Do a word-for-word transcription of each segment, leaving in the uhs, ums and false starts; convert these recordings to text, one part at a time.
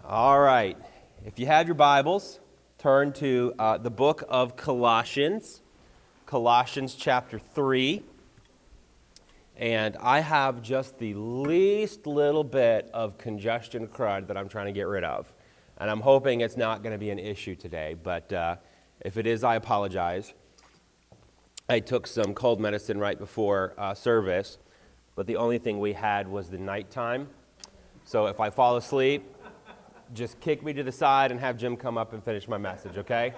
All right. If you have your Bibles, turn to uh, the book of Colossians, Colossians chapter three. And I have just the least little bit of congestion crud that I'm trying to get rid of. And I'm hoping it's not going to be an issue today, but uh, if it is, I apologize. I took some cold medicine right before uh, service, but the only thing we had was the nighttime. So if I fall asleep, just kick me to the side and have Jim come up and finish my message, okay?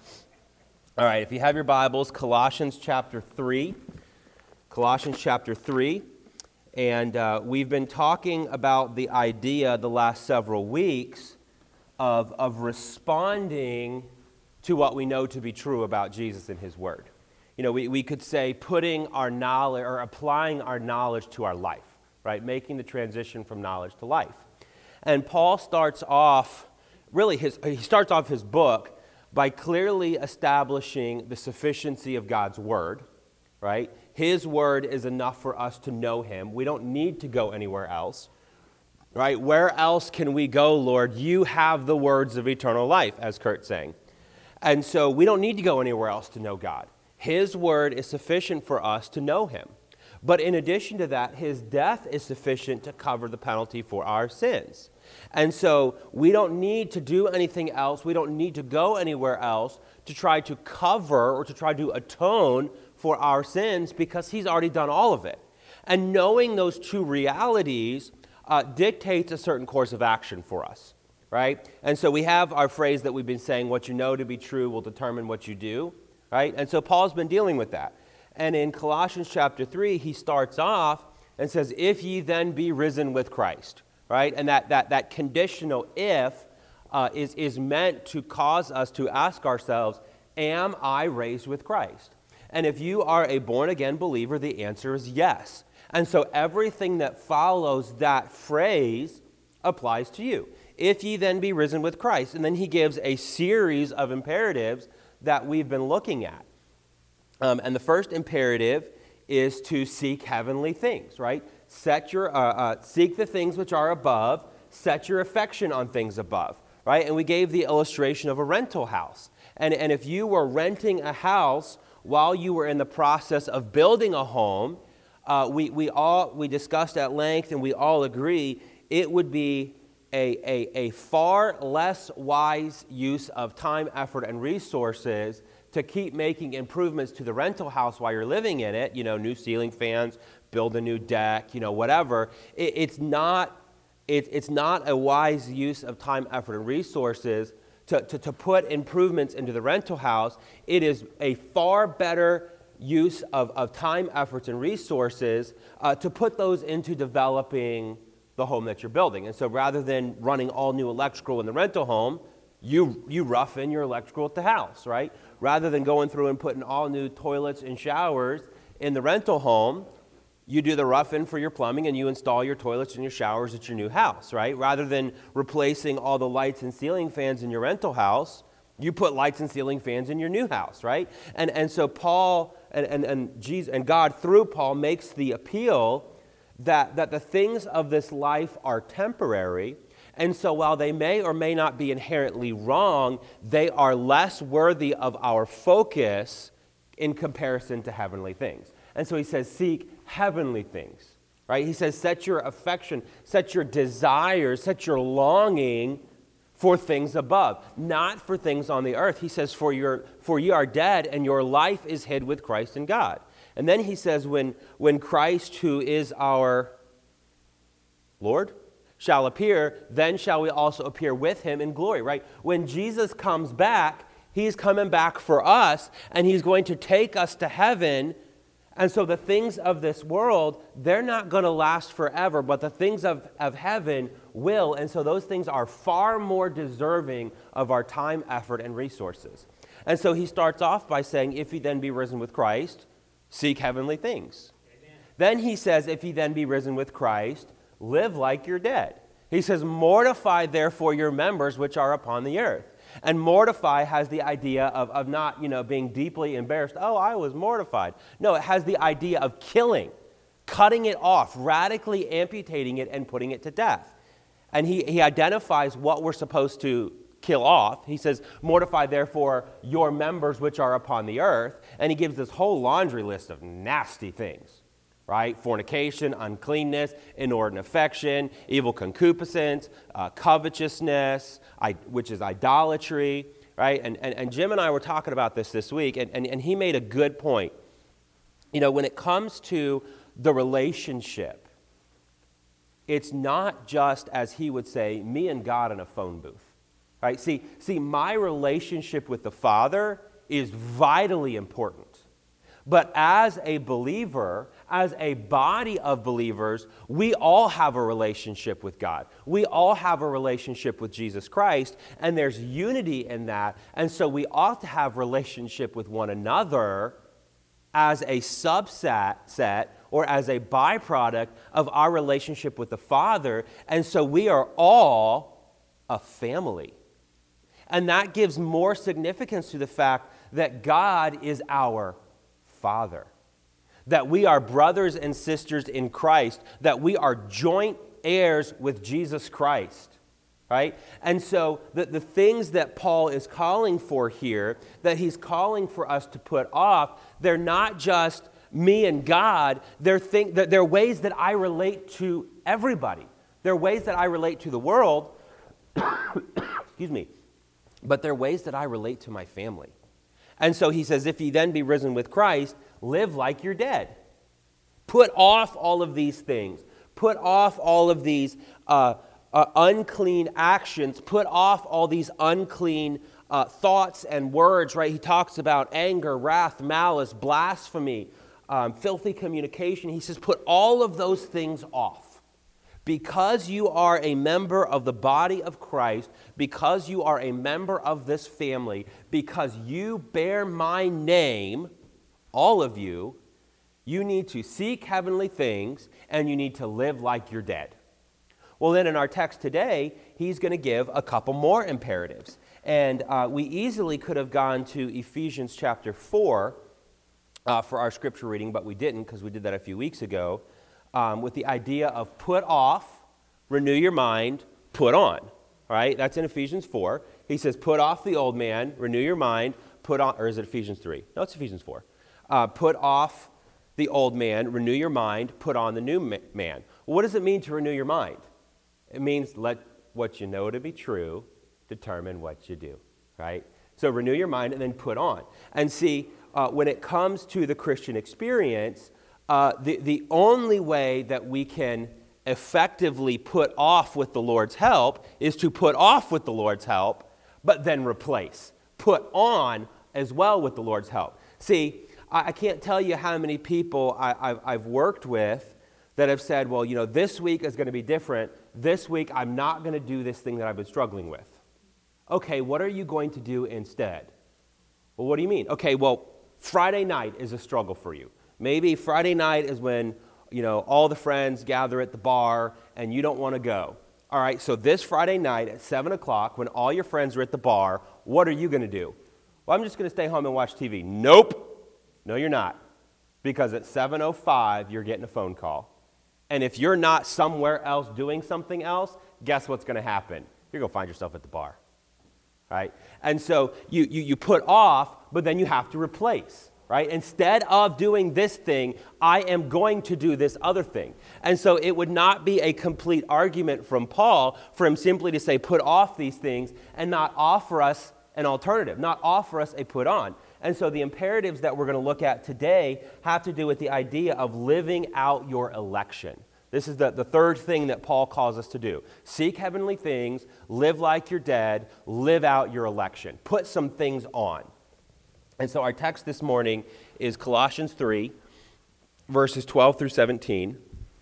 All right, if you have your Bibles, Colossians chapter three. Colossians chapter three. And uh, we've been talking about the idea the last several weeks of, of responding to what we know to be true about Jesus and His Word. You know, we, we could say putting our knowledge or applying our knowledge to our life, right? Making the transition from knowledge to life. And Paul starts off, really, his, he starts off his book by clearly establishing the sufficiency of God's Word, right? His Word is enough for us to know Him. We don't need to go anywhere else, right? Where else can we go, Lord? You have the words of eternal life, as Kurt's saying. And so we don't need to go anywhere else to know God. His Word is sufficient for us to know Him. But in addition to that, His death is sufficient to cover the penalty for our sins. And so we don't need to do anything else. We don't need to go anywhere else to try to cover or to try to atone for our sins because He's already done all of it. And knowing those two realities uh, dictates a certain course of action for us, right? And so we have our phrase that we've been saying, what you know to be true will determine what you do, right? And so Paul's been dealing with that. And in Colossians chapter three, he starts off and says, if ye then be risen with Christ, right? And that that that conditional if uh, is, is meant to cause us to ask ourselves, am I raised with Christ? And if you are a born-again believer, the answer is yes. And so everything that follows that phrase applies to you. If ye then be risen with Christ. And then he gives a series of imperatives that we've been looking at. Um, and the first imperative is to seek heavenly things, right? Set your, uh, uh, seek the things which are above, set your affection on things above, right? And we gave the illustration of a rental house. And, and if you were renting a house while you were in the process of building a home, uh, we, we all, we discussed at length and we all agree it would be a, a, a far less wise use of time, effort, and resources to keep making improvements to the rental house while you're living in it, you know, new ceiling fans, build a new deck, you know, whatever. It, it's not it, it's not a wise use of time, effort, and resources to, to, to put improvements into the rental house. It is a far better use of, of time, efforts, and resources uh, to put those into developing the home that you're building. And so rather than running all new electrical in the rental home, you you rough in your electrical at the house, right? Rather than going through and putting all new toilets and showers in the rental home, you do the rough-in for your plumbing and you install your toilets and your showers at your new house, right? Rather than replacing all the lights and ceiling fans in your rental house, you put lights and ceiling fans in your new house, right? And and so Paul and, and, and Jesus and God through Paul makes the appeal that, that the things of this life are temporary. And so while they may or may not be inherently wrong, they are less worthy of our focus in comparison to heavenly things. And so he says, seek heavenly things, right? He says, set your affection, set your desires, set your longing for things above, not for things on the earth. He says, for your for ye are dead, and your life is hid with Christ in God. And then he says, when, when Christ, who is our Lord, shall appear, then shall we also appear with him in glory, right? When Jesus comes back, he's coming back for us, and he's going to take us to heaven. And so the things of this world, they're not going to last forever, but the things of, of heaven will. And so those things are far more deserving of our time, effort, and resources. And so he starts off by saying, if ye then be risen with Christ, seek heavenly things. Amen. Then he says, if ye then be risen with Christ, live like you're dead. He says, mortify therefore your members which are upon the earth. And mortify has the idea of, of not, you know, being deeply embarrassed. Oh, I was mortified. No, it has the idea of killing, cutting it off, radically amputating it and putting it to death. And he, he identifies what we're supposed to kill off. He says, mortify therefore your members which are upon the earth. And he gives this whole laundry list of nasty things, right? Fornication, uncleanness, inordinate affection, evil concupiscence, uh, covetousness, I, which is idolatry, right? And, and, and Jim and I were talking about this this week, and, and, and he made a good point. You know, when it comes to the relationship, it's not just, as he would say, me and God in a phone booth. Right? See, see, my relationship with the Father is vitally important. But as a believer, as a body of believers, we all have a relationship with God. We all have a relationship with Jesus Christ, and there's unity in that. And so we ought to have relationship with one another as a subset set or as a byproduct of our relationship with the Father. And so we are all a family. And that gives more significance to the fact that God is our Father, that we are brothers and sisters in Christ, that we are joint heirs with Jesus Christ, right? And so the, the things that Paul is calling for here, that he's calling for us to put off, they're not just me and God, they're, think, they're ways that I relate to everybody. They're ways that I relate to the world, excuse me, but they're ways that I relate to my family. And so he says, if ye then be risen with Christ, live like you're dead. Put off all of these things. Put off all of these uh, uh, unclean actions. Put off all these unclean uh, thoughts and words, right? He talks about anger, wrath, malice, blasphemy, um, filthy communication. He says, put all of those things off. Because you are a member of the body of Christ, because you are a member of this family, because you bear my name, all of you, you need to seek heavenly things and you need to live like you're dead. Well, then in our text today, he's going to give a couple more imperatives. And uh, we easily could have gone to Ephesians chapter four uh, for our scripture reading, but we didn't because we did that a few weeks ago. Um, with the idea of put off, renew your mind, put on, right? That's in Ephesians four. He says, put off the old man, renew your mind, put on, or is it Ephesians three? No, it's Ephesians four. Uh, put off the old man, renew your mind, put on the new man. Well, what does it mean to renew your mind? It means let what you know to be true determine what you do, right? So renew your mind and then put on. And see, uh, when it comes to the Christian experience, Uh, the, the only way that we can effectively put off with the Lord's help is to put off with the Lord's help, but then replace. Put on as well with the Lord's help. See, I, I can't tell you how many people I, I've, I've worked with that have said, well, you know, this week is going to be different. This week I'm not going to do this thing that I've been struggling with. Okay, what are you going to do instead? Well, what do you mean? Okay, well, Friday night is a struggle for you. Maybe Friday night is when, you know, all the friends gather at the bar and you don't want to go. All right, so this Friday night at seven o'clock when all your friends are at the bar, what are you going to do? Well, I'm just going to stay home and watch T V. Nope. No, you're not. Because at seven oh five, you're getting a phone call. And if you're not somewhere else doing something else, guess what's going to happen? You're going to find yourself at the bar. Right? And so you, you, you put off, but then you have to replace. Right? Instead of doing this thing, I am going to do this other thing. And so it would not be a complete argument from Paul for him simply to say, put off these things and not offer us an alternative, not offer us a put on. And so the imperatives that we're going to look at today have to do with the idea of living out your election. This is the, the third thing that Paul calls us to do. Seek heavenly things, live like you're dead, live out your election. Put some things on. And so our text this morning is Colossians three, verses twelve through seventeen.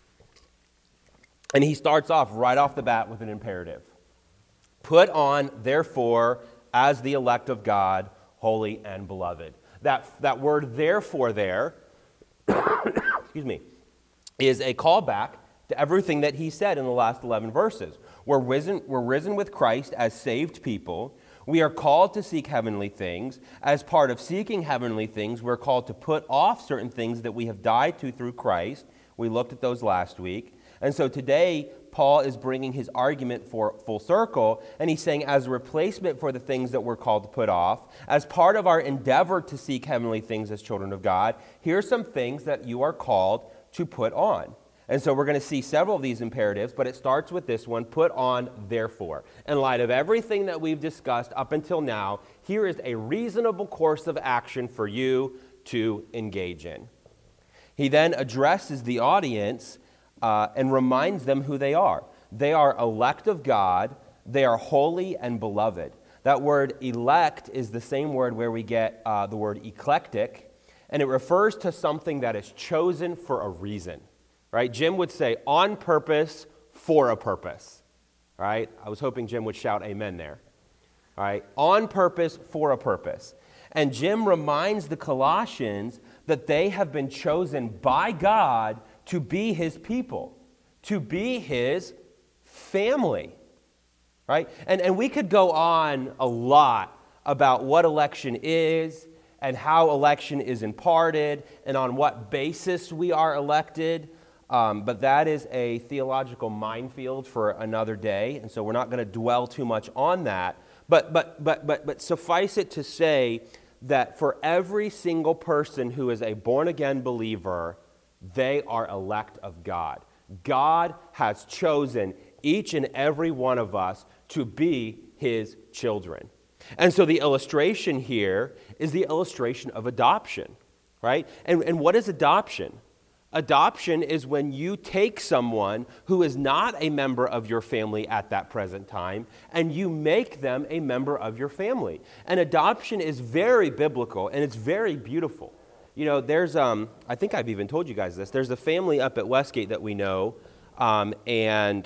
And he starts off right off the bat with an imperative. Put on, therefore, as the elect of God, holy and beloved. That, that word therefore there, excuse me, is a callback to everything that he said in the last eleven verses. We're risen, we're risen with Christ as saved people. We are called to seek heavenly things. As part of seeking heavenly things, we're called to put off certain things that we have died to through Christ. We looked at those last week. And so today, Paul is bringing his argument for full circle, and he's saying as a replacement for the things that we're called to put off, as part of our endeavor to seek heavenly things as children of God, here are some things that you are called to put on. And so we're going to see several of these imperatives, but it starts with this one, put on therefore. In light of everything that we've discussed up until now, here is a reasonable course of action for you to engage in. He then addresses the audience uh, and reminds them who they are. They are elect of God. They are holy and beloved. That word elect is the same word where we get uh, the word eclectic, and it refers to something that is chosen for a reason. Right? Jim would say, on purpose, for a purpose. Right? I was hoping Jim would shout amen there. All right? On purpose, for a purpose. And Jim reminds the Colossians that they have been chosen by God to be his people, to be his family. Right? And, and we could go on a lot about what election is and how election is imparted and on what basis we are elected. Um, but that is a theological minefield for another day, and so we're not going to dwell too much on that. But but but but but suffice it to say that for every single person who is a born-again believer, they are elect of God. God has chosen each and every one of us to be his children. And so the illustration here is the illustration of adoption, right? And, and what is adoption? Adoption is when you take someone who is not a member of your family at that present time, and you make them a member of your family. And adoption is very biblical, and it's very beautiful. You know, there's, um, I think I've even told you guys this, there's a family up at Westgate that we know, um, and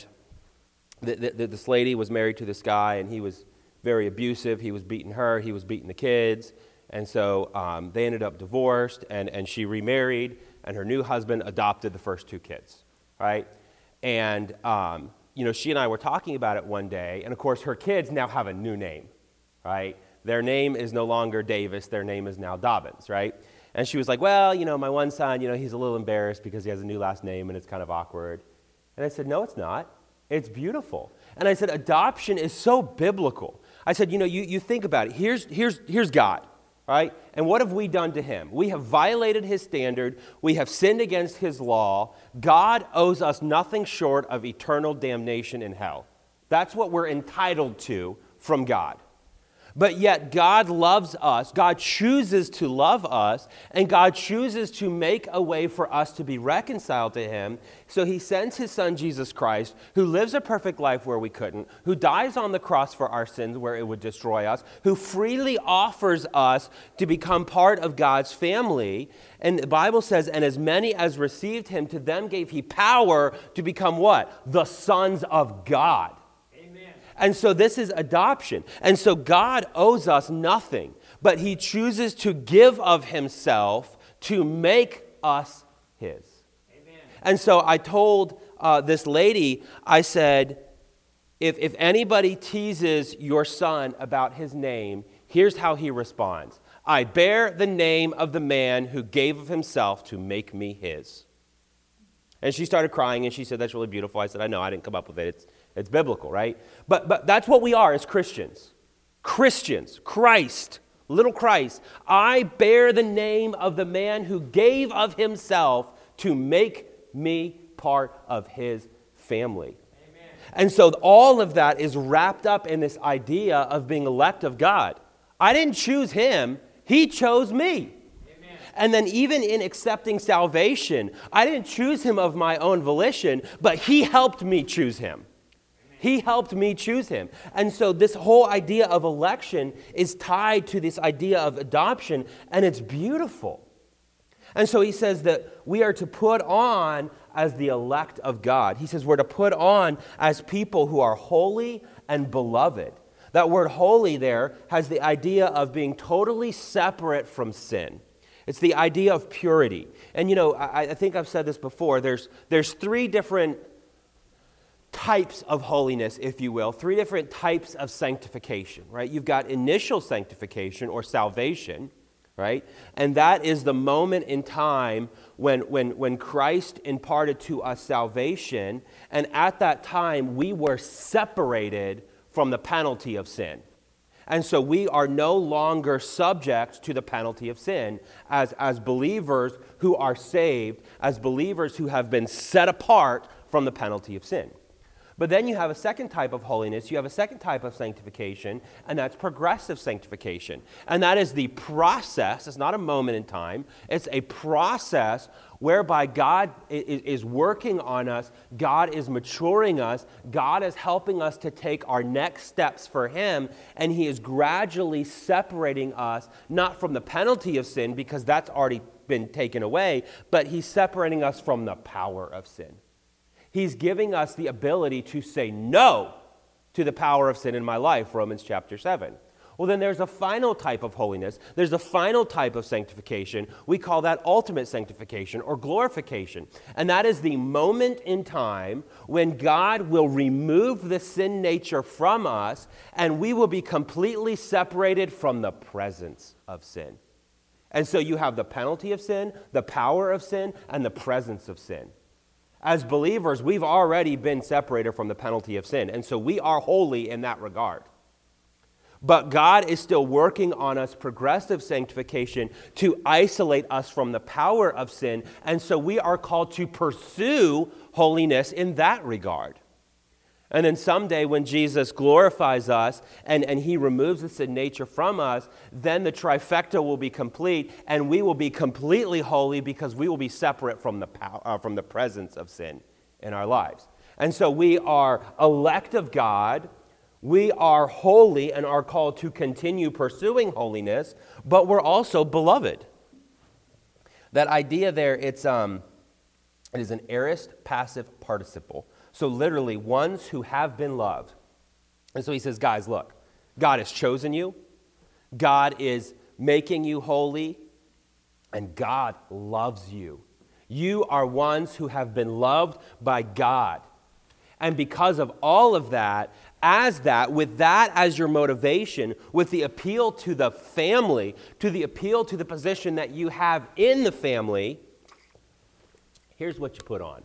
th- th- this lady was married to this guy, and he was very abusive. He was beating her, he was beating the kids, and so um, they ended up divorced, and, and she remarried, and her new husband adopted the first two kids, right? And, um, you know, she and I were talking about it one day, and of course her kids now have a new name, right? Their name is no longer Davis, their name is now Dobbins, right? And she was like, well, you know, my one son, you know, he's a little embarrassed because he has a new last name and it's kind of awkward. And I said, no, it's not. It's beautiful. And I said, adoption is so biblical. I said, you know, you, you think about it. Here's, here's, here's God. Right? And what have we done to him? We have violated his standard. We have sinned against his law. God owes us nothing short of eternal damnation in hell. That's what we're entitled to from God. But yet God loves us, God chooses to love us, and God chooses to make a way for us to be reconciled to him. So he sends his son Jesus Christ, who lives a perfect life where we couldn't, who dies on the cross for our sins where it would destroy us, who freely offers us to become part of God's family. And the Bible says, and as many as received him, to them gave he power to become what? The sons of God. And so this is adoption. And so God owes us nothing, but he chooses to give of himself to make us his. Amen. And so I told uh, this lady, I said, if, if anybody teases your son about his name, here's how he responds. I bear the name of the man who gave of himself to make me his. And she started crying, and she said, that's really beautiful. I said, I know, I didn't come up with it. It's It's biblical, right? But but that's what we are as Christians. Christians, Christ, little Christ. I bear the name of the man who gave of himself to make me part of his family. Amen. And so all of that is wrapped up in this idea of being elect of God. I didn't choose him. He chose me. And then even in accepting salvation, I didn't choose him of my own volition, but he helped me choose him. He helped me choose him. And so this whole idea of election is tied to this idea of adoption, and it's beautiful. And so he says that we are to put on as the elect of God. He says we're to put on as people who are holy and beloved. That word holy there has the idea of being totally separate from sin. It's the idea of purity. And you know, I, I think I've said this before, there's, there's three different types of holiness, if you will, three different types of sanctification, right? You've got initial sanctification or salvation, right? And that is the moment in time when, when, when Christ imparted to us salvation, and at that time we were separated from the penalty of sin. And so we are no longer subject to the penalty of sin as, as believers who are saved, as believers who have been set apart from the penalty of sin. But then you have a second type of holiness, you have a second type of sanctification, and that's progressive sanctification. And that is the process, it's not a moment in time, it's a process whereby God is working on us, God is maturing us, God is helping us to take our next steps for Him, and He is gradually separating us, not from the penalty of sin, because that's already been taken away, but He's separating us from the power of sin. He's giving us the ability to say no to the power of sin in my life, Romans chapter seven. Well, then there's a final type of holiness. There's a final type of sanctification. We call that ultimate sanctification or glorification. And that is the moment in time when God will remove the sin nature from us and we will be completely separated from the presence of sin. And so you have the penalty of sin, the power of sin, and the presence of sin. As believers, we've already been separated from the penalty of sin, and so we are holy in that regard. But God is still working on us progressive sanctification to isolate us from the power of sin, and so we are called to pursue holiness in that regard. And then someday when Jesus glorifies us and, and He removes the sin nature from us, then the trifecta will be complete and we will be completely holy because we will be separate from the power, uh, from the presence of sin in our lives. And so we are elect of God, we are holy and are called to continue pursuing holiness, but we're also beloved. That idea there, it's um, it is an aorist passive participle. So literally, ones who have been loved. And so he says, guys, look, God has chosen you. God is making you holy. And God loves you. You are ones who have been loved by God. And because of all of that, as that, with that as your motivation, with the appeal to the family, to the appeal to the position that you have in the family, here's what you put on.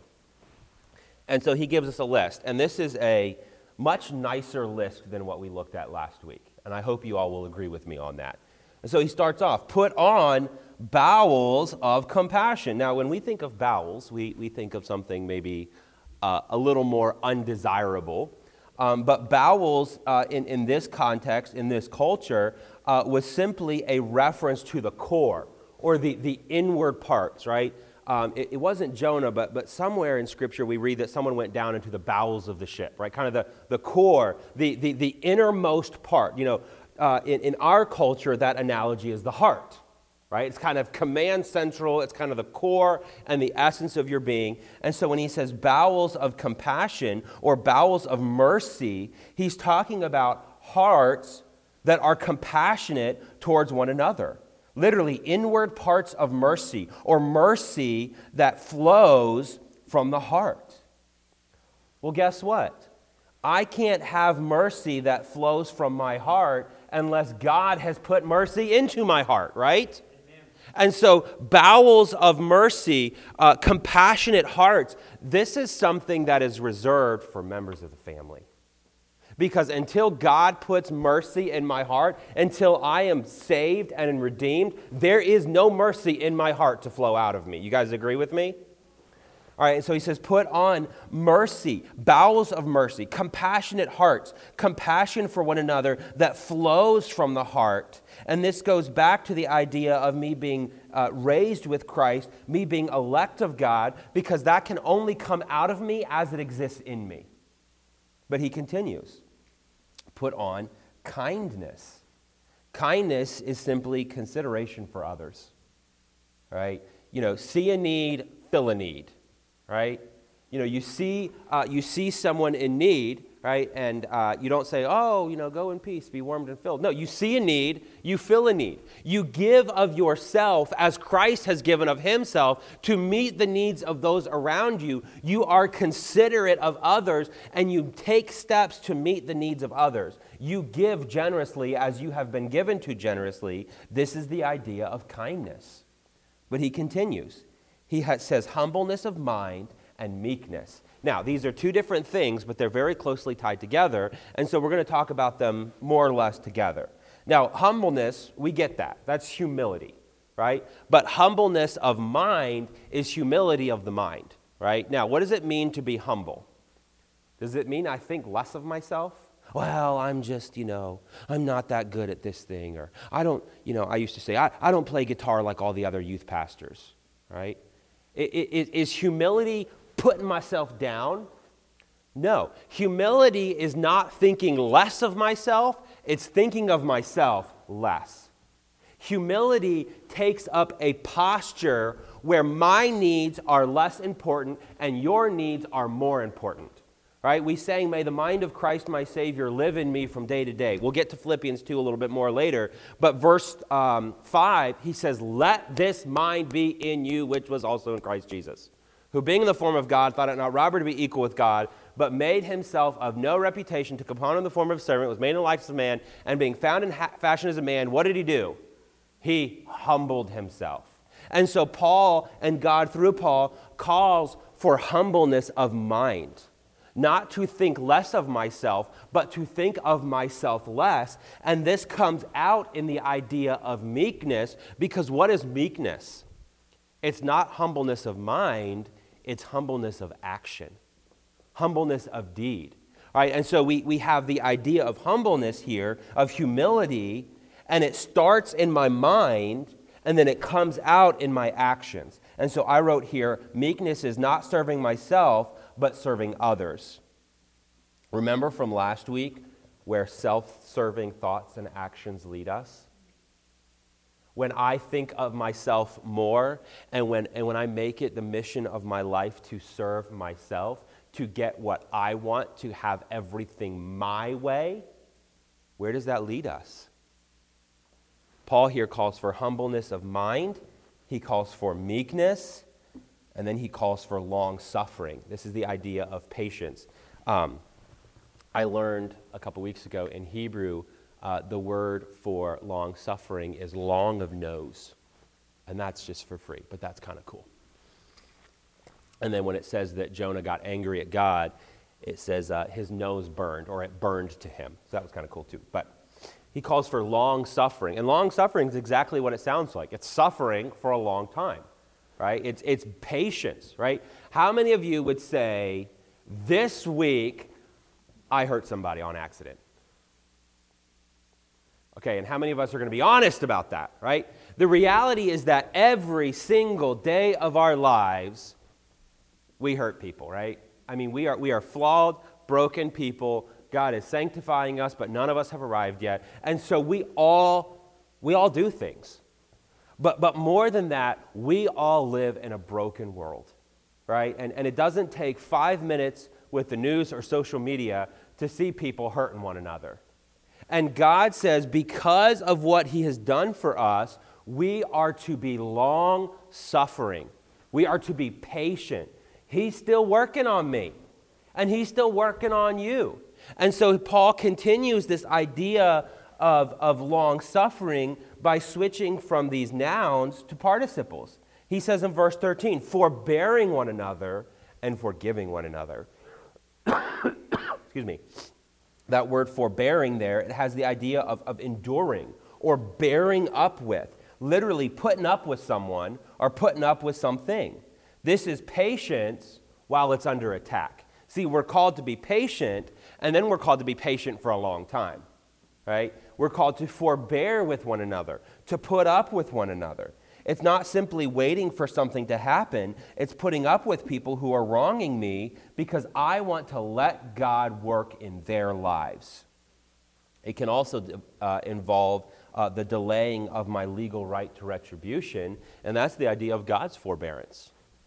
And so he gives us a list. And this is a much nicer list than what we looked at last week. And I hope you all will agree with me on that. And so he starts off, put on bowels of compassion. Now, when we think of bowels, we, we think of something maybe uh, a little more undesirable. Um, but bowels, uh, in, in this context, in this culture, uh, was simply a reference to the core or the, the inward parts, right? Um, it, it wasn't Jonah, but, but somewhere in Scripture we read that someone went down into the bowels of the ship, right? Kind of the, the core, the, the, the innermost part. You know, uh, in, in our culture, that analogy is the heart, right? It's kind of command central. It's kind of the core and the essence of your being. And so when he says bowels of compassion or bowels of mercy, he's talking about hearts that are compassionate towards one another. Literally, inward parts of mercy, or mercy that flows from the heart. Well, guess what? I can't have mercy that flows from my heart unless God has put mercy into my heart, right? Amen. And so, bowels of mercy, uh, compassionate hearts, this is something that is reserved for members of the family. Because until God puts mercy in my heart, until I am saved and redeemed, there is no mercy in my heart to flow out of me. You guys agree with me? All right, and so he says, put on mercy, bowels of mercy, compassionate hearts, compassion for one another that flows from the heart. And this goes back to the idea of me being uh, raised with Christ, me being elect of God, because that can only come out of me as it exists in me. But he continues. Put on kindness. Kindness is simply consideration for others, right? You know, see a need, fill a need, right? You know, you see, uh, you see someone in need, right? And uh, you don't say, oh, you know, go in peace, be warmed and filled. No, you see a need, you fill a need. You give of yourself as Christ has given of himself to meet the needs of those around you. You are considerate of others, and you take steps to meet the needs of others. You give generously as you have been given to generously. This is the idea of kindness. But he continues. He ha- says humbleness of mind and meekness. Now, these are two different things, but they're very closely tied together, and so we're going to talk about them more or less together. Now, humbleness, we get that. That's humility, right? But humbleness of mind is humility of the mind, right? Now, what does it mean to be humble? Does it mean I think less of myself? Well, I'm just, you know, I'm not that good at this thing, or I don't, you know, I used to say, I, I don't play guitar like all the other youth pastors, right? It, it, is humility putting myself down? No. Humility is not thinking less of myself, it's thinking of myself less. Humility takes up a posture where my needs are less important and your needs are more important. Right? We sang, may the mind of Christ my Savior live in me from day to day. We'll get to Philippians two a little bit more later. But verse um, five, he says, let this mind be in you, which was also in Christ Jesus, who being in the form of God, thought it not robbery to be equal with God, but made himself of no reputation, took upon him the form of a servant, was made in the likeness of man, and being found in ha- fashion as a man, what did he do? He humbled himself. And so Paul, and God through Paul, calls for humbleness of mind. Not to think less of myself, but to think of myself less. And this comes out in the idea of meekness, because what is meekness? It's not humbleness of mind, it's humbleness of action, humbleness of deed. All right, and so we, we have the idea of humbleness here, of humility, and it starts in my mind, and then it comes out in my actions. And so I wrote here, meekness is not serving myself, but serving others. Remember from last week where self-serving thoughts and actions lead us? When I think of myself more, and when, and when I make it the mission of my life to serve myself, to get what I want, to have everything my way, where does that lead us? Paul here calls for humbleness of mind, he calls for meekness, and then he calls for long-suffering. This is the idea of patience. Um, I learned a couple weeks ago in Hebrew, uh, the word for long-suffering is long of nose. And that's just for free, but that's kind of cool. And then when it says that Jonah got angry at God, it says uh, his nose burned, or it burned to him. So that was kind of cool too. But he calls for long-suffering. And long-suffering is exactly what it sounds like. It's suffering for a long time. Right? It's it's patience, right? How many of you would say, this week, I hurt somebody on accident? Okay, and how many of us are going to be honest about that, right? The reality is that every single day of our lives, we hurt people, right? I mean, we are we are flawed, broken people. God is sanctifying us, but none of us have arrived yet. And so we all we all do things. But but more than that, we all live in a broken world, right? And, and it doesn't take five minutes with the news or social media to see people hurting one another. And God says, because of what he has done for us, we are to be long-suffering. We are to be patient. He's still working on me, and he's still working on you. And so Paul continues this idea of, of long-suffering by switching from these nouns to participles. He says in verse thirteen, forbearing one another and forgiving one another. Excuse me. That word forbearing there, it has the idea of, of enduring or bearing up with, literally putting up with someone or putting up with something. This is patience while it's under attack. See, we're called to be patient, and then we're called to be patient for a long time, right? We're called to forbear with one another, to put up with one another. It's not simply waiting for something to happen. It's putting up with people who are wronging me because I want to let God work in their lives. It can also uh, involve uh, the delaying of my legal right to retribution, and that's the idea of God's forbearance.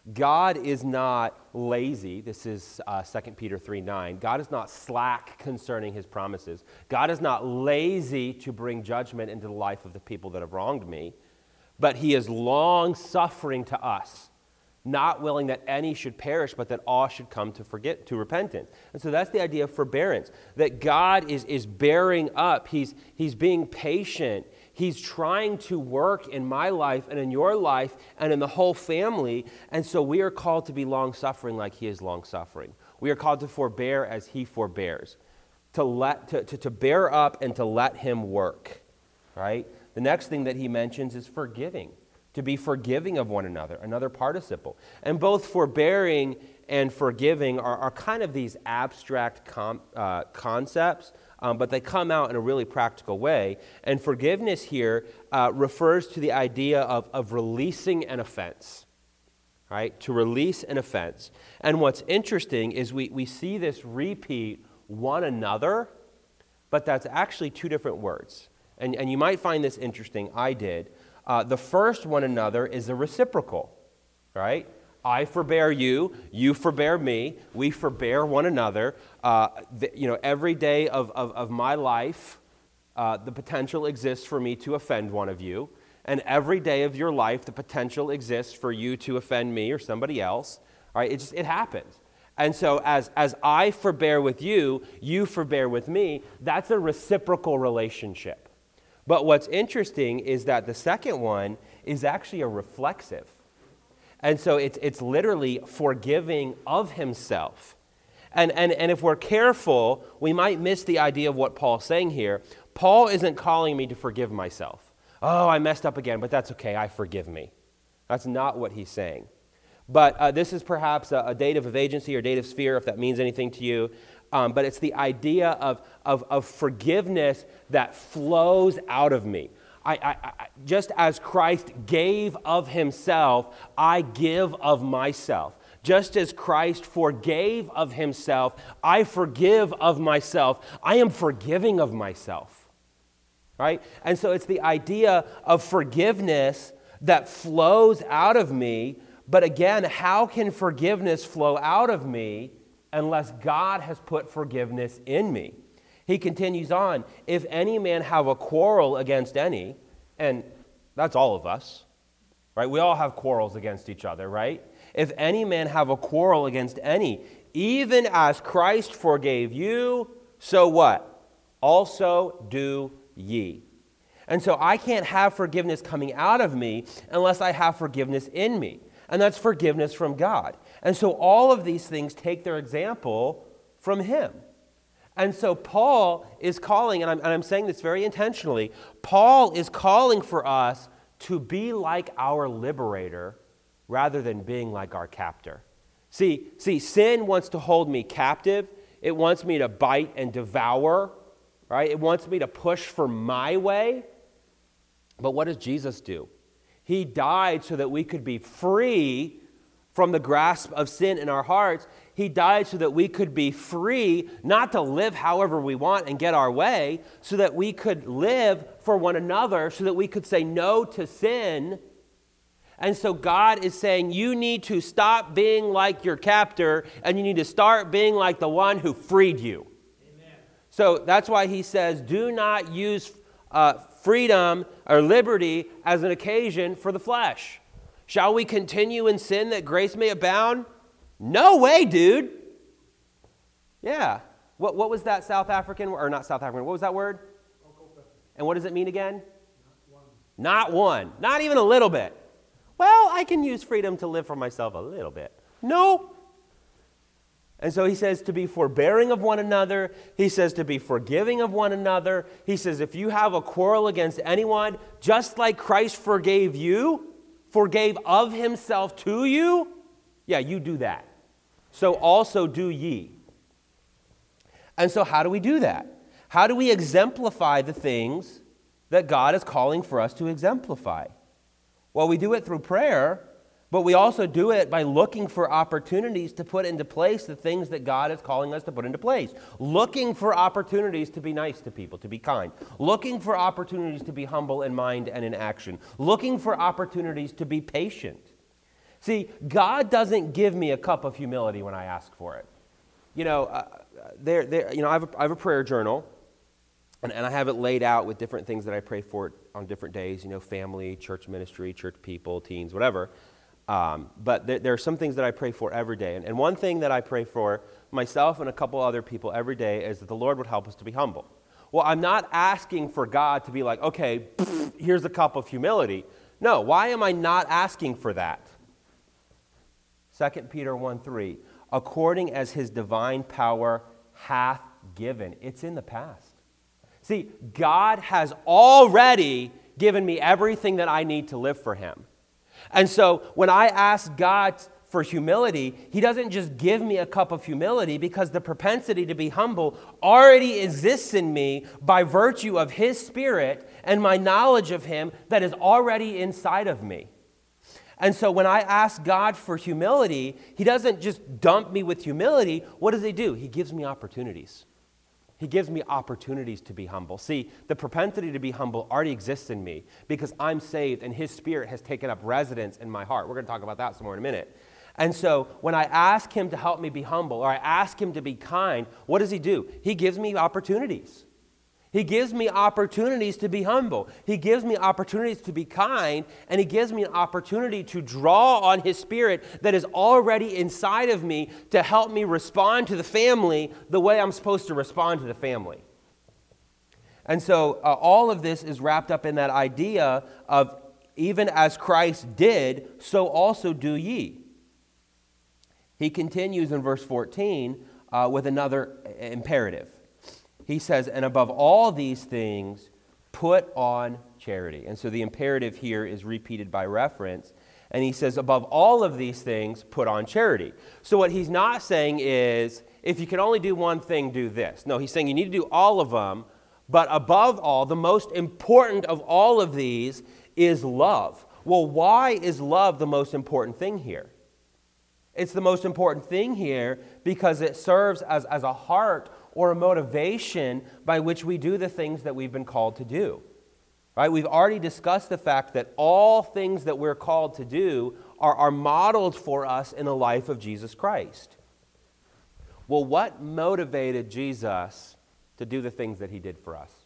God is not lazy. This is uh, Second Peter three nine. God is not slack concerning his promises. God is not lazy to bring judgment into the life of the people that have wronged me, but he is long-suffering to us, not willing that any should perish, but that all should come to forget to repentance. And so that's the idea of forbearance, that God is, is bearing up. He's, he's being patient. He's trying to work in my life and in your life and in the whole family. And so we are called to be long-suffering like he is long-suffering. We are called to forbear as he forbears, to, let, to, to, to bear up and to let him work, right? The next thing that he mentions is forgiving, to be forgiving of one another, another participle. And both forbearing and forgiving are, are kind of these abstract com, uh, concepts, Um, but they come out in a really practical way. And forgiveness here uh, refers to the idea of, of releasing an offense, right? To release an offense. And what's interesting is we, we see this repeat one another, but that's actually two different words. And, and you might find this interesting. I did. Uh, the first one another is a reciprocal, right? I forbear you, you forbear me, we forbear one another. Uh, the, you know, every day of, of, of my life, uh, the potential exists for me to offend one of you. And every day of your life, the potential exists for you to offend me or somebody else. All right, it just, it happens. And so as, as I forbear with you, you forbear with me, that's a reciprocal relationship. But what's interesting is that the second one is actually a reflexive. And so it's it's literally forgiving of himself. And, and, and if we're careful, we might miss the idea of what Paul's saying here. Paul isn't calling me to forgive myself. Oh, I messed up again, but that's okay, I forgive me. That's not what he's saying. But uh, this is perhaps a, a dative of agency or dative sphere, if that means anything to you. Um, but it's the idea of, of, of forgiveness that flows out of me. I, I, I, just as Christ gave of himself, I give of myself. Just as Christ forgave of himself, I forgive of myself. I am forgiving of myself, right? And so it's the idea of forgiveness that flows out of me. But again, how can forgiveness flow out of me unless God has put forgiveness in me? He continues on, if any man have a quarrel against any, and that's all of us, right? We all have quarrels against each other, right? If any man have a quarrel against any, even as Christ forgave you, so what? Also do ye. And so I can't have forgiveness coming out of me unless I have forgiveness in me. And that's forgiveness from God. And so all of these things take their example from him. And so Paul is calling, and I'm, and I'm saying this very intentionally, Paul is calling for us to be like our liberator rather than being like our captor. See, see, sin wants to hold me captive. It wants me to bite and devour, right? It wants me to push for my way. But what does Jesus do? He died so that we could be free from the grasp of sin in our hearts. He died so that we could be free, not to live however we want and get our way, so that we could live for one another, so that we could say no to sin. And so God is saying, you need to stop being like your captor, and you need to start being like the one who freed you. Amen. So that's why he says, do not use uh, freedom or liberty as an occasion for the flesh. Shall we continue in sin that grace may abound? No way, dude. Yeah. What what was that South African, or not South African, what was that word? And what does it mean again? Not one. Not one. Not even a little bit. Well, I can use freedom to live for myself a little bit. No. And so he says to be forbearing of one another. He says to be forgiving of one another. He says if you have a quarrel against anyone, just like Christ forgave you, forgave of himself to you, yeah, you do that. So also do ye. And so how do we do that? How do we exemplify the things that God is calling for us to exemplify? Well, we do it through prayer, but we also do it by looking for opportunities to put into place the things that God is calling us to put into place. Looking for opportunities to be nice to people, to be kind. Looking for opportunities to be humble in mind and in action. Looking for opportunities to be patient. See, God doesn't give me a cup of humility when I ask for it. You know, uh, there, there, you know, I have a, I have a prayer journal, and, and I have it laid out with different things that I pray for on different days, you know, family, church ministry, church people, teens, whatever. Um, but there, there are some things that I pray for every day. And, and one thing that I pray for myself and a couple other people every day is that the Lord would help us to be humble. Well, I'm not asking for God to be like, okay, pff, here's a cup of humility. No, why am I not asking for that? Second Peter one three, according as his divine power hath given. It's in the past. See, God has already given me everything that I need to live for him. And so when I ask God for humility, he doesn't just give me a cup of humility, because the propensity to be humble already exists in me by virtue of his Spirit and my knowledge of him that is already inside of me. And so when I ask God for humility, he doesn't just dump me with humility. What does he do? He gives me opportunities. He gives me opportunities to be humble. See, the propensity to be humble already exists in me because I'm saved and his Spirit has taken up residence in my heart. We're going to talk about that some more in a minute. And so when I ask him to help me be humble, or I ask him to be kind, what does he do? He gives me opportunities. He gives me opportunities to be humble. He gives me opportunities to be kind, and he gives me an opportunity to draw on his Spirit that is already inside of me to help me respond to the family the way I'm supposed to respond to the family. And so uh, all of this is wrapped up in that idea of even as Christ did, so also do ye. He continues in verse fourteen uh, with another imperative. He says, and above all these things, put on charity. And so the imperative here is repeated by reference. And he says, above all of these things, put on charity. So what he's not saying is, if you can only do one thing, do this. No, he's saying you need to do all of them. But above all, the most important of all of these is love. Well, why is love the most important thing here? It's the most important thing here because it serves as, as a heart or a motivation by which we do the things that we've been called to do. Right? We've already discussed the fact that all things that we're called to do are, are modeled for us in the life of Jesus Christ. Well, what motivated Jesus to do the things that he did for us?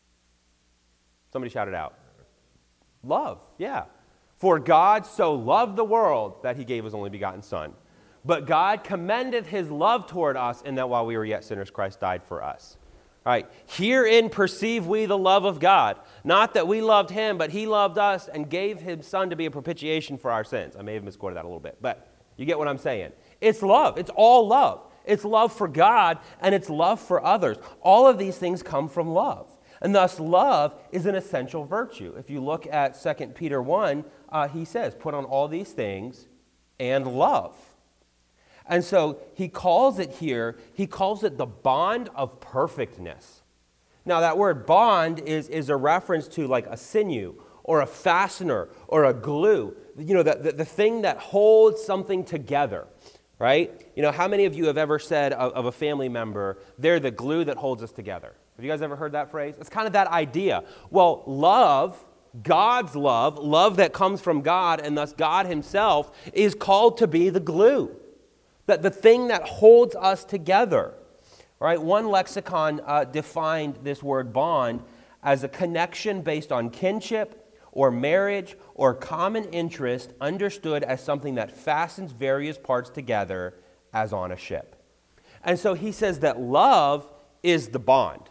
Somebody shout it out. Love, yeah. For God so loved the world that he gave his only begotten Son. But God commendeth his love toward us in that while we were yet sinners, Christ died for us. All right. Herein perceive we the love of God. Not that we loved him, but he loved us and gave his Son to be a propitiation for our sins. I may have misquoted that a little bit, but you get what I'm saying. It's love. It's all love. It's love for God and it's love for others. All of these things come from love. And thus love is an essential virtue. If you look at Second Peter one, uh, he says, put on all these things and love. And so he calls it here, he calls it the bond of perfectness. Now that word bond is, is a reference to like a sinew or a fastener or a glue. You know, the, the, the thing that holds something together, right? You know, how many of you have ever said of, of a family member, they're the glue that holds us together? Have you guys ever heard that phrase? It's kind of that idea. Well, love, God's love, love that comes from God and thus God himself is called to be the glue. That the thing that holds us together, right? One lexicon uh, defined this word bond as a connection based on kinship or marriage or common interest, understood as something that fastens various parts together as on a ship. And so he says that love is the bond.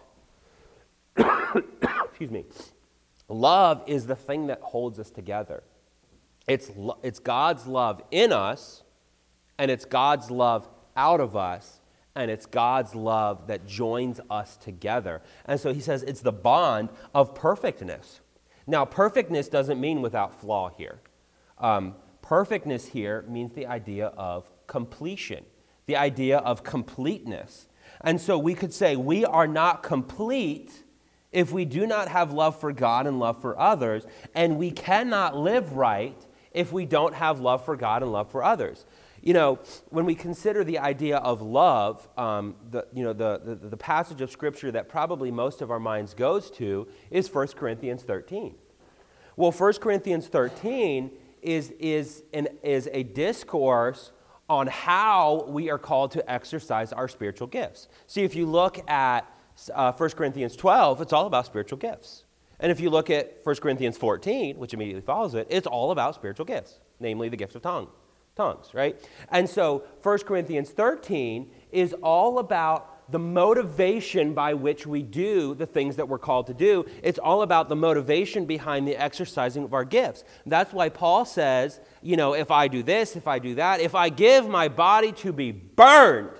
Excuse me. Love is the thing that holds us together. It's, it's God's love in us, and it's God's love out of us, and it's God's love that joins us together. And so he says it's the bond of perfectness. Now, perfectness doesn't mean without flaw here. Um, perfectness here means the idea of completion, the idea of completeness. And so we could say we are not complete if we do not have love for God and love for others, and we cannot live right if we don't have love for God and love for others. You know, when we consider the idea of love, um, the, you know, the, the, the passage of Scripture that probably most of our minds goes to is First Corinthians thirteen. Well, First Corinthians thirteen is, is, an, is a discourse on how we are called to exercise our spiritual gifts. See, if you look at uh, First Corinthians twelve, it's all about spiritual gifts. And if you look at First Corinthians fourteen, which immediately follows it, it's all about spiritual gifts, namely the gift of tongue, tongues, right? And so First Corinthians thirteen is all about the motivation by which we do the things that we're called to do. It's all about the motivation behind the exercising of our gifts. That's why Paul says, you know, if I do this, if I do that, if I give my body to be burned,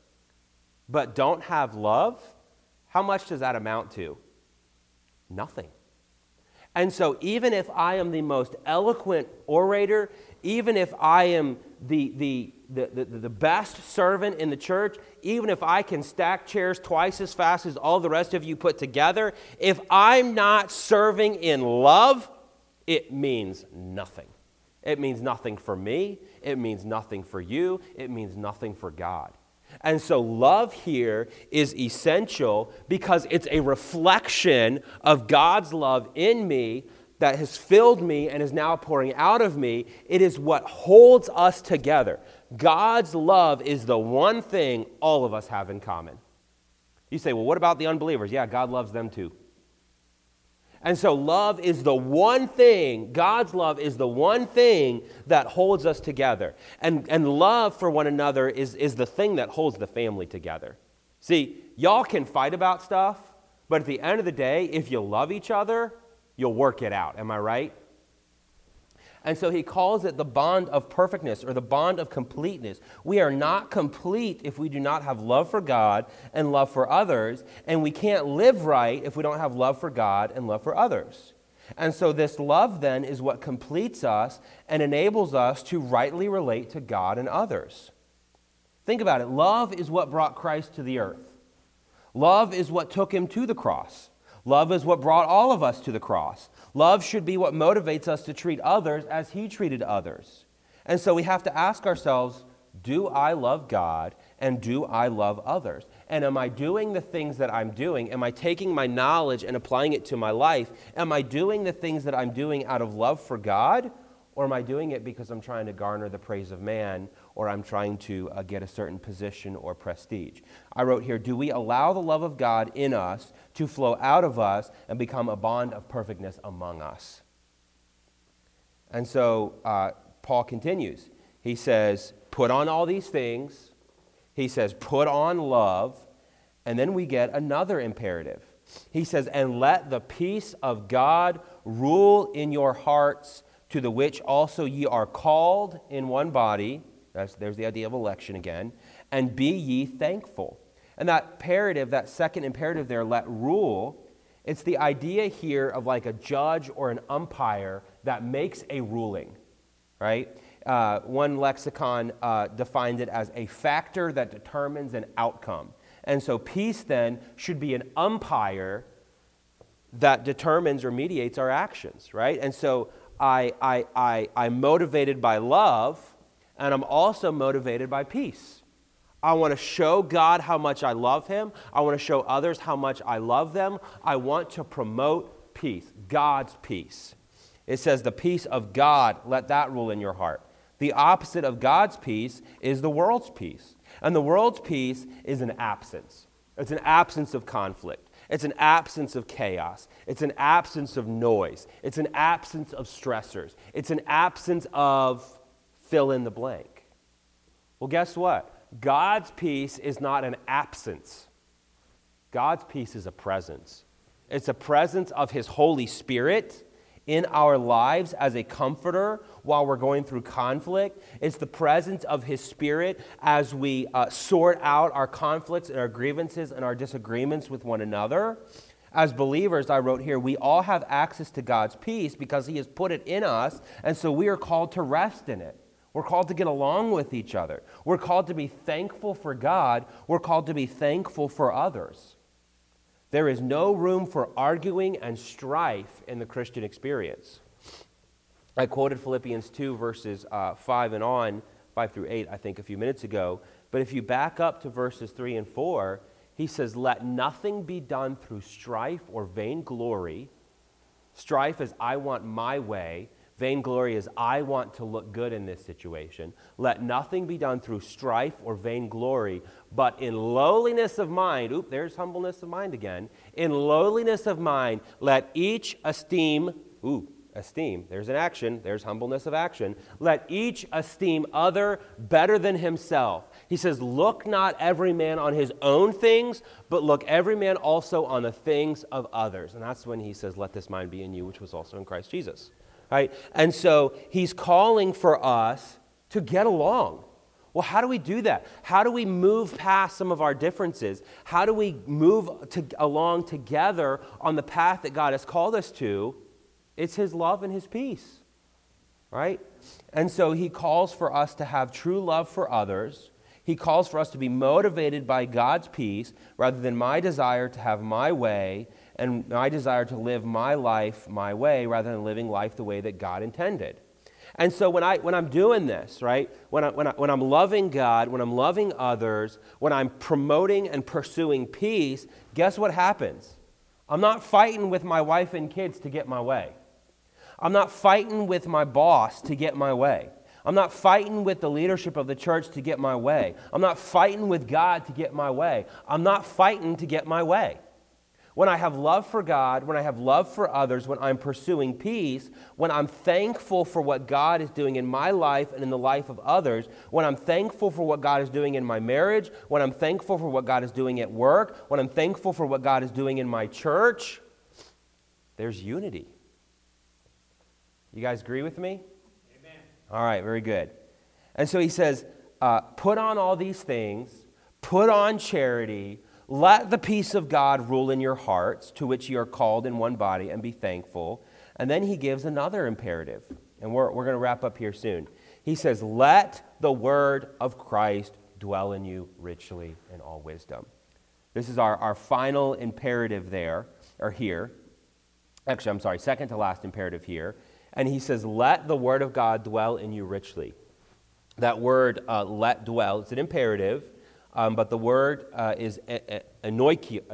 but don't have love, how much does that amount to? Nothing. And so even if I am the most eloquent orator, even if I am the, the, the, the, the best servant in the church, even if I can stack chairs twice as fast as all the rest of you put together, if I'm not serving in love, it means nothing. It means nothing for me. It means nothing for you. It means nothing for God. And so love here is essential because it's a reflection of God's love in me that has filled me and is now pouring out of me. It is what holds us together. God's love is the one thing all of us have in common. You say, well, what about the unbelievers? Yeah, God loves them too. And so love is the one thing, God's love is the one thing that holds us together. And, and love for one another is, is the thing that holds the family together. See, y'all can fight about stuff, but at the end of the day, if you love each other, you'll work it out. Am I right? And so he calls it the bond of perfectness or the bond of completeness. We are not complete if we do not have love for God and love for others, and we can't live right if we don't have love for God and love for others. And so this love then is what completes us and enables us to rightly relate to God and others. Think about it. Love is what brought Christ to the earth. Love is what took him to the cross. Love is what brought all of us to the cross. Love should be what motivates us to treat others as he treated others. And so we have to ask ourselves, do I love God and do I love others? And am I doing the things that I'm doing? Am I taking my knowledge and applying it to my life? Am I doing the things that I'm doing out of love for God? Or am I doing it because I'm trying to garner the praise of man, or I'm trying to uh, get a certain position or prestige? I wrote here, do we allow the love of God in us to flow out of us and become a bond of perfectness among us? And so uh, Paul continues. He says, put on all these things. He says, put on love. And then we get another imperative. He says, and let the peace of God rule in your hearts, to the which also ye are called in one body. That's, there's the idea of election again. And be ye thankful. And that imperative, that second imperative there, let rule, it's the idea here of like a judge or an umpire that makes a ruling, right? Uh, one lexicon uh, defined it as a factor that determines an outcome. And so peace then should be an umpire that determines or mediates our actions, right? And so I, I, I, I'm motivated by love, and I'm also motivated by peace. I want to show God how much I love him. I want to show others how much I love them. I want to promote peace, God's peace. It says the peace of God, let that rule in your heart. The opposite of God's peace is the world's peace. And the world's peace is an absence. It's an absence of conflict. It's an absence of chaos. It's an absence of noise. It's an absence of stressors. It's an absence of fill in the blank. Well, guess what? God's peace is not an absence. God's peace is a presence. It's a presence of his Holy Spirit in our lives as a comforter while we're going through conflict. It's the presence of his Spirit as we uh, sort out our conflicts and our grievances and our disagreements with one another. As believers, I wrote here, we all have access to God's peace because he has put it in us, and so we are called to rest in it. We're called to get along with each other. We're called to be thankful for God. We're called to be thankful for others. There is no room for arguing and strife in the Christian experience. I quoted Philippians two, verses uh, five and on, five through eight, I think, a few minutes ago. But if you back up to verses three and four, he says, let nothing be done through strife or vainglory. Strife is I want my way. Vainglory is, I want to look good in this situation. Let nothing be done through strife or vainglory, but in lowliness of mind, oop, there's humbleness of mind again. In lowliness of mind, let each esteem, ooh, esteem, there's an action, there's humbleness of action. Let each esteem other better than himself. He says, look not every man on his own things, but look every man also on the things of others. And that's when he says, let this mind be in you, which was also in Christ Jesus. Right? And so he's calling for us to get along. Well, how do we do that? How do we move past some of our differences? How do we move to, along together on the path that God has called us to? It's his love and his peace, right? And so he calls for us to have true love for others. He calls for us to be motivated by God's peace rather than my desire to have my way and my desire to live my life my way rather than living life the way that God intended. And so when, I, when I'm doing this, right, when, I, when, I, when I'm loving God, when I'm loving others, when I'm promoting and pursuing peace, guess what happens? I'm not fighting with my wife and kids to get my way. I'm not fighting with my boss to get my way. I'm not fighting with the leadership of the church to get my way. I'm not fighting with God to get my way. I'm not fighting to get my way. When I have love for God, when I have love for others, when I'm pursuing peace, when I'm thankful for what God is doing in my life and in the life of others, when I'm thankful for what God is doing in my marriage, when I'm thankful for what God is doing at work, when I'm thankful for what God is doing in my church, there's unity. You guys agree with me? Amen. All right, very good. And so he says, uh, put on all these things, put on charity, let the peace of God rule in your hearts, to which you are called in one body, and be thankful. And then he gives another imperative, and we're, we're going to wrap up here soon. He says, let the word of Christ dwell in you richly in all wisdom. This is our, our final imperative there, or here. Actually, I'm sorry, second to last imperative here. And he says, let the word of God dwell in you richly. That word, uh, let dwell, it's an imperative. Um, but the word uh, is anoikeo,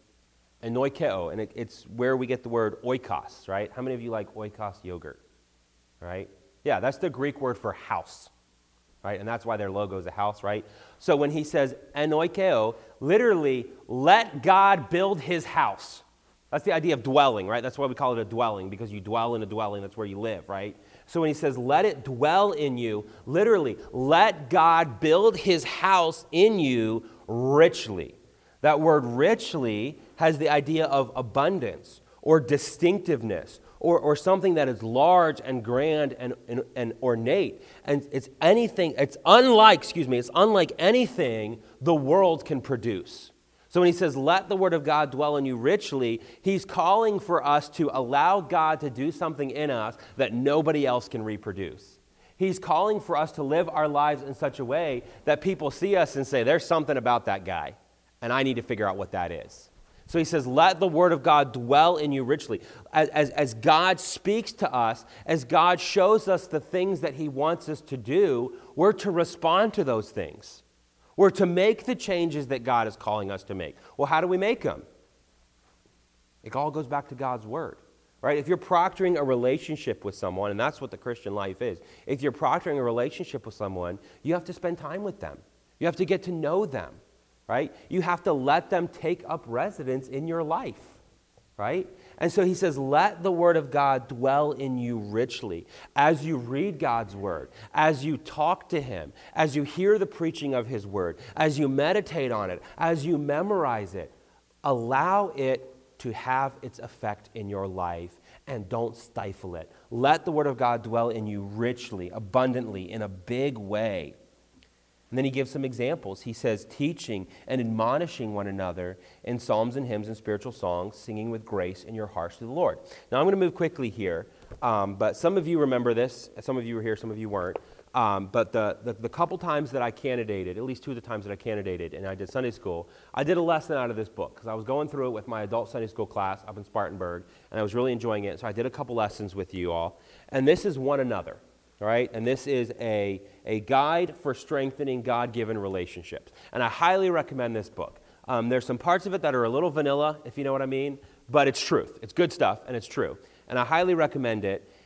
and it, it's where we get the word oikos, right? How many of you like oikos yogurt, right? Yeah, that's the Greek word for house, right? And that's why their logo is a house, right? So when he says anoikeo, literally, let God build his house. That's the idea of dwelling, right? That's why we call it a dwelling, because you dwell in a dwelling, that's where you live, right? So when he says, let it dwell in you, literally, let God build his house in you richly. That word richly has the idea of abundance or distinctiveness or, or something that is large and grand and, and, and ornate. And it's anything, it's unlike, excuse me, it's unlike anything the world can produce. So when he says, let the word of God dwell in you richly, he's calling for us to allow God to do something in us that nobody else can reproduce. He's calling for us to live our lives in such a way that people see us and say, there's something about that guy, and I need to figure out what that is. So he says, let the word of God dwell in you richly. As, as, as God speaks to us, as God shows us the things that he wants us to do, we're to respond to those things. We're to make the changes that God is calling us to make. Well, how do we make them? It all goes back to God's word, right? If you're proctoring a relationship with someone, and that's what the Christian life is, if you're proctoring a relationship with someone, you have to spend time with them. You have to get to know them, right? You have to let them take up residence in your life, right? And so he says, let the word of God dwell in you richly. As you read God's word, as you talk to him, as you hear the preaching of his word, as you meditate on it, as you memorize it, allow it to have its effect in your life and don't stifle it. Let the word of God dwell in you richly, abundantly, in a big way. And then he gives some examples. He says, teaching and admonishing one another in psalms and hymns and spiritual songs, singing with grace in your hearts to the Lord. Now, I'm going to move quickly here, um, but some of you remember this. Some of you were here, some of you weren't. Um, but the, the, the couple times that I candidated, at least two of the times that I candidated, and I did Sunday school, I did a lesson out of this book, because I was going through it with my adult Sunday school class up in Spartanburg, and I was really enjoying it, so I did a couple lessons with you all. And this is one another. All right, and this is a, a guide for strengthening God-given relationships. And I highly recommend this book. Um, there's some parts of it that are a little vanilla, if you know what I mean, but it's truth. It's good stuff, and it's true. And I highly recommend it.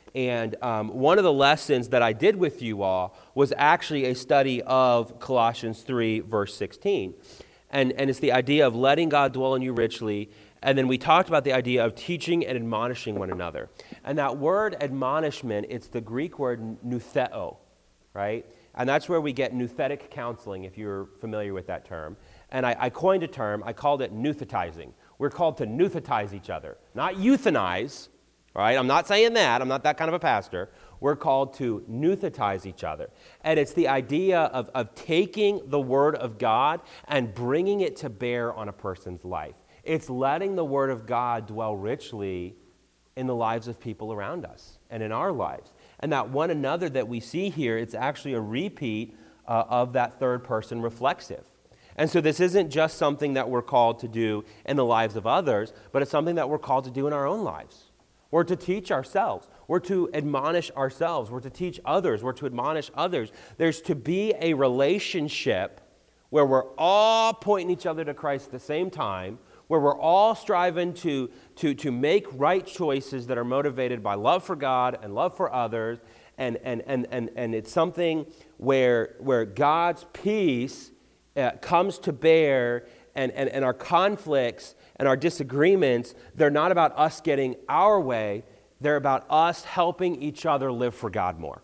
And um, one of the lessons that I did with you all was actually a study of Colossians three, verse sixteen. And, and it's the idea of letting God dwell in you richly. And then we talked about the idea of teaching and admonishing one another. And that word admonishment, it's the Greek word noutheo, right? And that's where we get nouthetic counseling, if you're familiar with that term. And I, I coined a term, I called it nouthetizing. We're called to nouthetize each other, not euthanize, right? I'm not saying that. I'm not that kind of a pastor. We're called to nouthetize each other. And it's the idea of, of taking the Word of God and bringing it to bear on a person's life. It's letting the Word of God dwell richly in the lives of people around us and in our lives. And that one another that we see here, it's actually a repeat uh, of that third person reflexive. And so this isn't just something that we're called to do in the lives of others, but it's something that we're called to do in our own lives. We're to teach ourselves. We're to admonish ourselves. We're to teach others. We're to admonish others. There's to be a relationship where we're all pointing each other to Christ at the same time, where we're all striving to, to, to make right choices that are motivated by love for God and love for others. And, and, and, and, and it's something where, where God's peace uh, comes to bear, and, and, and our conflicts and our disagreements, they're not about us getting our way. They're about us helping each other live for God more.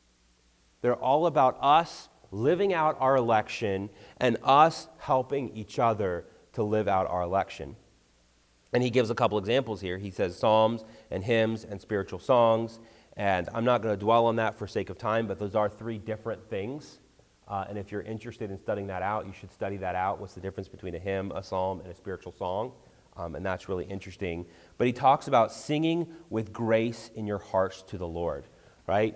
They're all about us living out our election and us helping each other to live out our election. And he gives a couple examples here. He says psalms and hymns and spiritual songs. And I'm not going to dwell on that for sake of time, but those are three different things. Uh, and if you're interested in studying that out, you should study that out. What's the difference between a hymn, a psalm, and a spiritual song? Um, and that's really interesting. But he talks about singing with grace in your hearts to the Lord, right?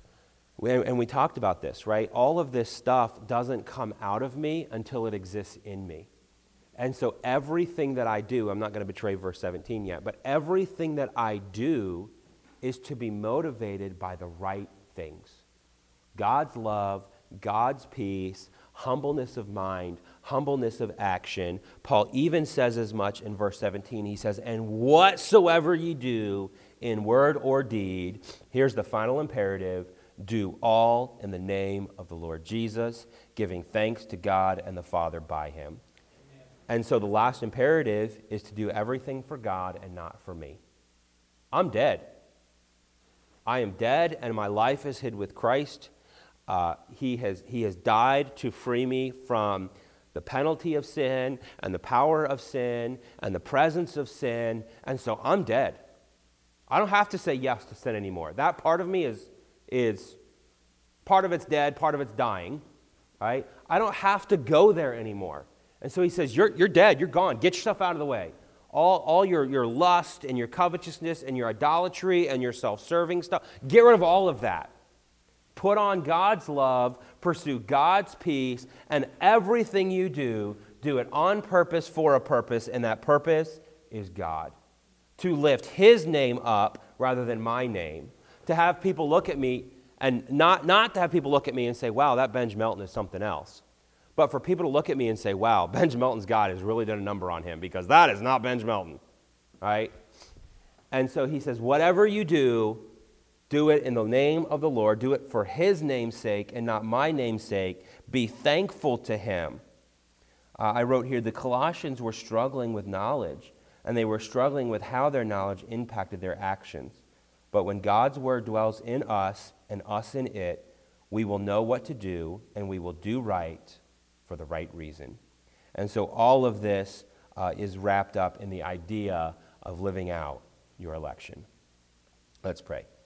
And we talked about this, right? All of this stuff doesn't come out of me until it exists in me. And so everything that I do, I'm not going to betray verse seventeen yet, but everything that I do is to be motivated by the right things. God's love, God's peace, humbleness of mind, humbleness of action. Paul even says as much in verse seventeen. He says, and whatsoever you do in word or deed, here's the final imperative, do all in the name of the Lord Jesus, giving thanks to God and the Father by him. Amen. And so the last imperative is to do everything for God and not for me. I'm dead. I am dead and my life is hid with Christ. Uh, he has he has died to free me from the penalty of sin and the power of sin and the presence of sin. And so I'm dead. I don't have to say yes to sin anymore. That part of me is, is part of it's dead, part of it's dying, right? I don't have to go there anymore. And so he says, you're, you're dead, you're gone. Get yourself out of the way. All, all your, your lust and your covetousness and your idolatry and your self-serving stuff, get rid of all of that. Put on God's love, pursue God's peace, and everything you do, do it on purpose for a purpose, and that purpose is God. To lift his name up rather than my name. To have people look at me, and not, not to have people look at me and say, wow, that Benj Melton is something else. But for people to look at me and say, wow, Benj Melton's God has really done a number on him, because that is not Benj Melton, right? And so he says, whatever you do, do it in the name of the Lord. Do it for his name's sake and not my name's sake. Be thankful to him. Uh, I wrote here, the Colossians were struggling with knowledge, and they were struggling with how their knowledge impacted their actions. But when God's word dwells in us and us in it, we will know what to do, and we will do right for the right reason. And so all of this uh, is wrapped up in the idea of living out your election. Let's pray.